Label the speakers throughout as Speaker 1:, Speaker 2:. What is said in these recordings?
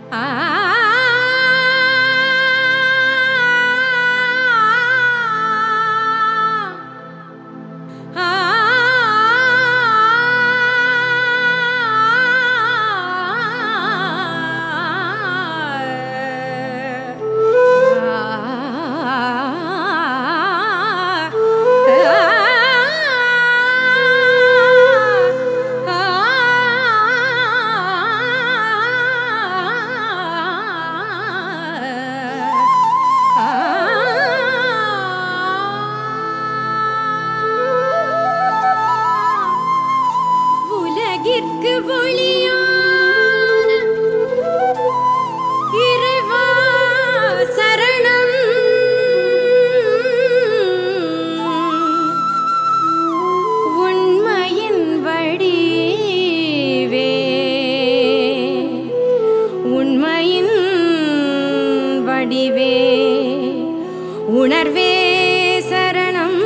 Speaker 1: உணர்வே சரணம்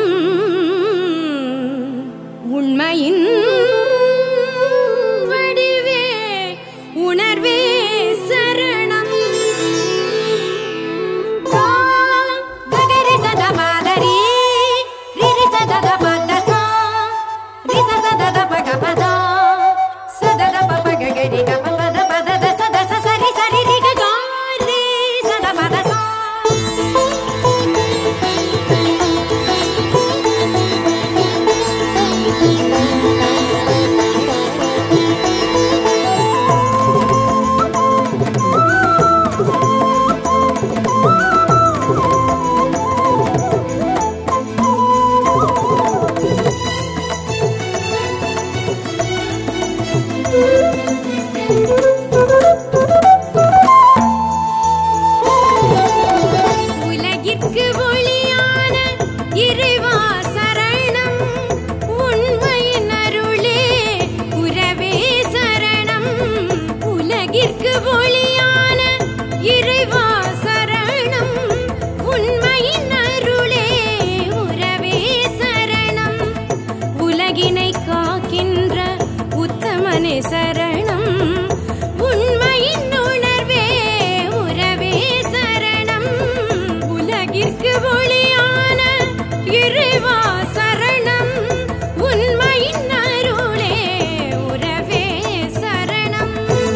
Speaker 1: உண்மையின் வடிவே உணர்வே சரணம் ககரி சத மாதரி ரிரி சத பதசா ரிச சத பகபத சத பப ககரி கபத பதத சத சரி சரி ரி ககரி சத பதசா உலகிற்கு ஒளியான இறைவா சரணம் உண்மையின் அருளே உறவே சரணம் உலகிற்கு ஒளியான இறைவா சரணம் உண்மையின் அருளே உறவே சரணம் உலகினை காக்கின்ற உத்தமனே சரணம் உண்மையின் உணர்வே உறவே சரணம் உலகிற்கு ஒளியான இறைவா சரணம் உண்மையின் அருளே உறவே சரணம்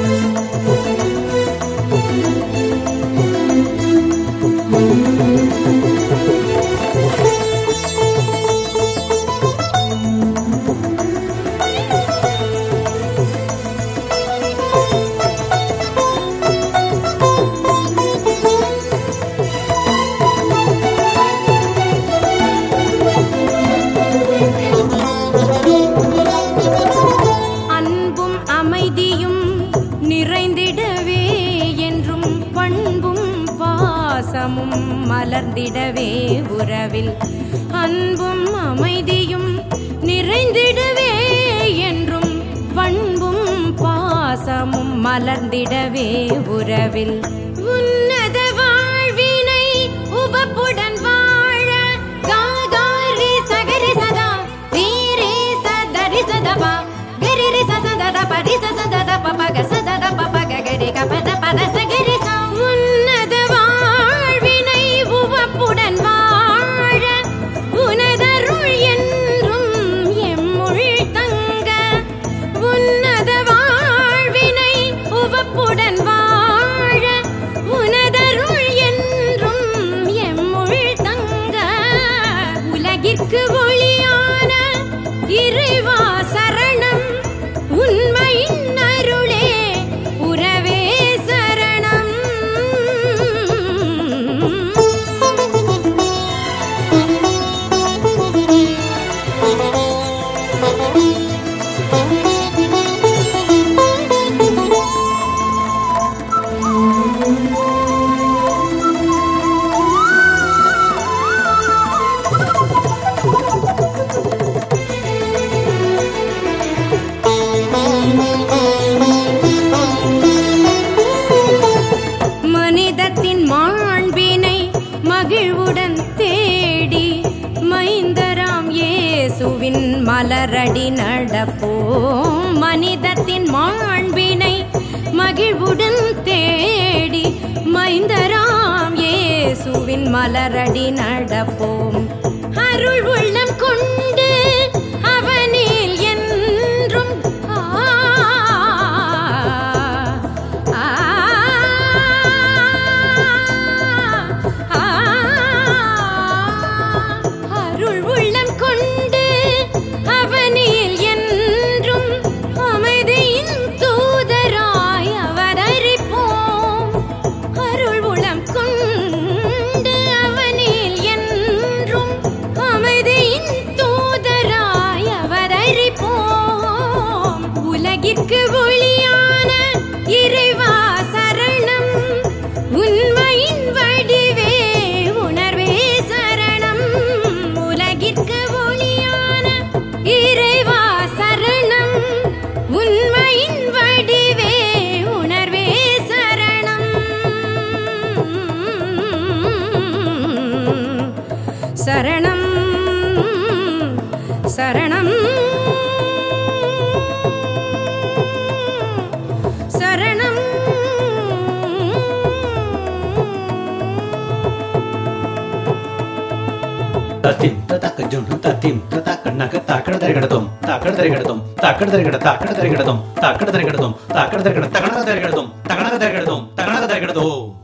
Speaker 1: அன்பும் அமைதியும் நிறைந்திடவே என்றும் பண்பும் பாசமும் மலர்ந்திடவே உறவில் அன்பும் அமைதியும் நிறைந்திடவே என்றும் பண்பும் பாசமும் மலர்ந்திடவே உறவில் உன்னத வாழ்வினை உவப்புடன் வாழ காகாரி சகரி சதா வீரே சதரி சதபா கரிரி சதத பரி சதத பபக சதத பபக கரி கபத பத சகரி சா உன்னத வாழ்வினை உவப்புடன் வாழ உனதருள் என்றும் எம்முள் தங்க உன்னத வாழ்வினை உவப்புடன் வாழ உனதருள் என்றும் எம்முள் தங்க உலகிற்கு ஒளியான இறைவா சரணம் உண்மையின் அருளே உறவே சரணம் மனிதத்தின் மாண்பினை மகிழ்வுடன் தேடி மைந்தராம் இயேசுவின் மலரடி நடப்போம் மனிதத்தின் மாண்பினை மகிழ்வுடன் தேடி மலரடி நடப்போம். அருள் உள்ளம் கொண்டு அவனில் என்றும் அருள் உள்ளம் கொண்டு அவனில் என்றும் அமைதியின் தூதராய் அவதரிப்போம். அருள் உளம் கொண்டு அவனில் என்றும் அமைதியின் தூதராய் அவதரிப்போம். உலகிற்கு ஒளியான இறைவா சரணம், உண்மையின் வடிவே உணர்வே சரணம். உலகிற்கு ஒளியான இறைவா சரணம், உண்மையின் வடிவே உணர்வே சரணம். சரணம் சரணம் சரணம்.
Speaker 2: தத்திம் ததக்க ஜுன் தத்திம் ததக்க நக தாக்கட தரிகடதும் தாக்கட தரிகடதும் தாக்கட தரிகட தாக்கட தரிகடதும் தாக்கட தரிகடதும் தாக்கட தரிகட தகனக தரிகடதும் தகனக தரிகடதும் தகனக தரிகடதும்.